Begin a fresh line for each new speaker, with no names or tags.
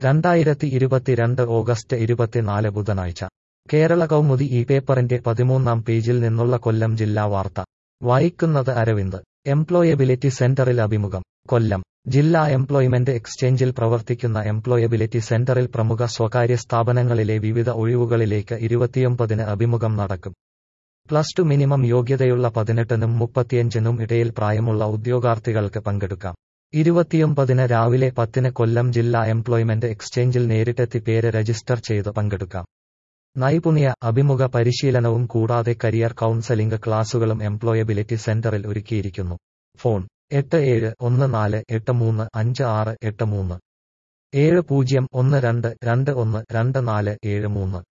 2022 August 24 ബുധനാഴ്ച കേരള കൗമുദി ഈ പേപ്പറിന്റെ 13-ാം പേജിൽ നിന്നുള്ള കൊല്ലം ജില്ലാ വാർത്ത വായിക്കുന്നത് അരവിന്ദ്. എംപ്ലോയബിലിറ്റി സെന്ററിൽ അഭിമുഖം. കൊല്ലം ജില്ലാ എംപ്ലോയ്മെന്റ് എക്സ്ചേഞ്ചിൽ പ്രവർത്തിക്കുന്ന എംപ്ലോയബിലിറ്റി സെന്ററിൽ പ്രമുഖ സ്വകാര്യ സ്ഥാപനങ്ങളിലെ വിവിധ ഒഴിവുകളിലേക്ക് 29-ന് അഭിമുഖം നടക്കും. +2 മിനിമം യോഗ്യതയുള്ള 18-നും 35-നും ഇടയിൽ പ്രായമുള്ള ഉദ്യോഗാർത്ഥികൾക്ക് പങ്കെടുക്കാം. 29-ന് രാവിലെ 10-ന് കൊല്ലം ജില്ലാ എംപ്ലോയ്മെന്റ് എക്സ്ചേഞ്ചിൽ നേരിട്ടെത്തി പേര് രജിസ്റ്റർ ചെയ്ത് പങ്കെടുക്കാം. നൈപുണ്യ, അഭിമുഖ പരിശീലനവും കൂടാതെ കരിയർ കൗൺസലിംഗ് ക്ലാസുകളും എംപ്ലോയബിലിറ്റി സെന്ററിൽ ഒരുക്കിയിരിക്കുന്നു. ഫോൺ 8714835683 7012212473.